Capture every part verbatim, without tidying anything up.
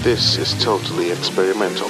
This is totally experimental.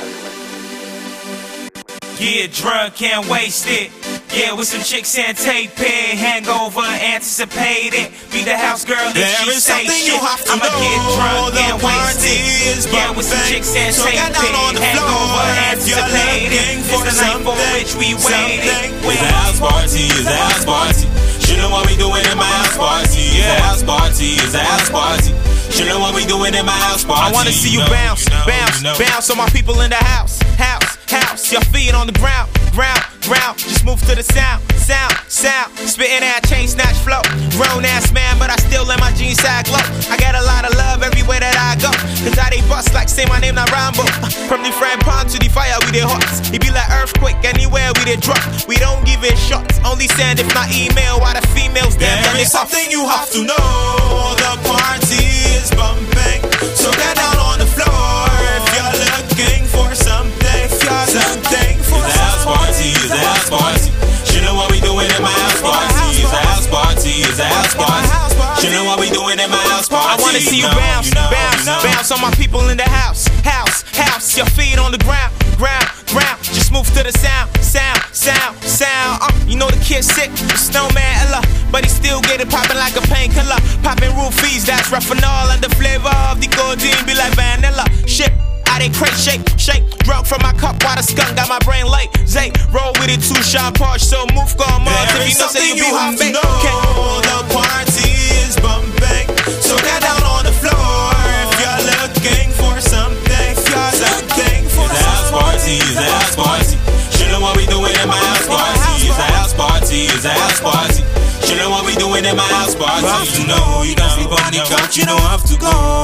Get drunk, can't waste it. Yeah, with some chicks and tape it. Hangover, anticipated. Be the house girl if there she is say something shit. you have to I'ma know. get drunk, The can't waste it. Yeah, with some chicks and so tape it. Hangover, anticipated. It's the night for which we waited. It's a house party, it's a house party. You know what we doing in my house party. It's a house party, it's a house party. You know what we doing in my house party. I wanna see you, you know, bounce, you know, bounce, you know. bounce on my people in the house, house, house. Your feet on the ground, ground, ground. Just move to the sound, sound, sound. Spitting that chain snatch flow. Grown ass man, but I still let my jeans sag low. I got a lot of love everywhere that I go. Cause I they bust like say my name not Rambo. From the friend pond to the fire, we the hots. It be like earthquake anywhere we the drop. We don't give it shots, only send if not email. Why the females damn There is something you have to know. The party is bumping, so get down on the floor if you're looking for something. Something for it's a house party, it's a house party. You know what we doing in my house party. It's a house party, it's a house party. You know what we doing in my house party. I wanna see you, you know, bounce, you know, bounce, you know. bounce on my people in the house, house, house. Your feet on the ground, ground, ground. Just move to the sound, sound, sound, sound. Uh, you know the kid's sick, the snowman Ella, but he still get it popping like a painkiller. Popping roofies, that's Raffinol, and the flavor of the codeine be like vanilla. Shit. I did crate shake, shake, drug from my cup while the skunk got my brain late. Zay, roll with it too sharp, Porsche, so move, go on, there if you is know, say something you be you have to humble. know. The party is bumping, so get down on the floor if you're looking for something. Something for it's a house party, it's a house party. You know what we doing in my house party. It's a house party, it's a house party. You know what we doing in my house party. You know you don't sleep on the couch, you don't have to go.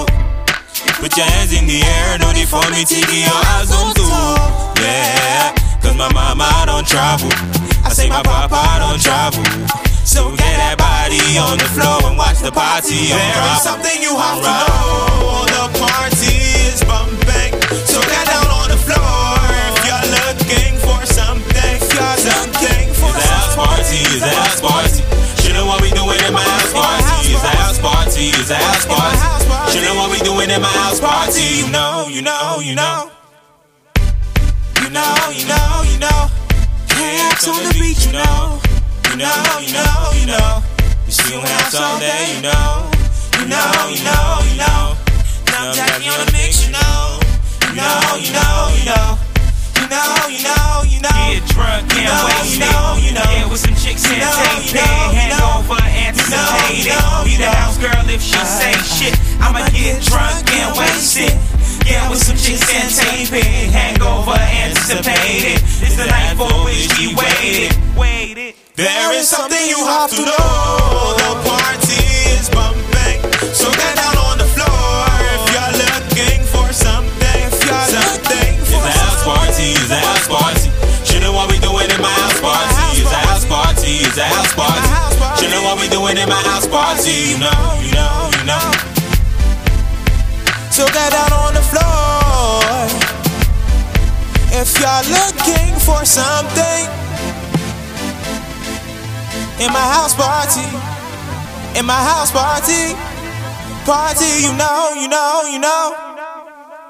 Put your hands in the air, no need for me taking your eyes on too. Yeah, cause my mama don't travel. I say my papa don't travel. So get that body on the floor and watch the party. There is something you have to know. The party is bumping, so get down on the floor if you're looking for something. Something for it's a house party, it's a house party. You know what we doing in my house party. It's a house party, it's a house party. You know what we doing in my house party. You know, you know, you know. You know, you know, you know. Cats on the beach, you know. You know, you know, you know. You see them house all day, you know. You know, you know, you know. Now I'm Jackie on the mix, you know. You know, you know, you know. You know, you know, you know. Get drunk, can't waste it. Yeah, with some chicks and tape it. Hangover, anticipated. Be the house girl if she say shit. I'ma get drunk and waste it. Yeah, with some chicks and tape it. Hangover, anticipated. It's the night for which we waited. Waited. There is something you have to know. The party is bumping, so get down on the floor if you're looking for something. Something for it's a house party, it's a house party. You know what we doing in my house party. It's a house party, it's a house party. You know what we doing in my house party. You know, you know, you know. So get down on the floor if you're looking for something. In my house party, in my house party, party, you know, you know, you know.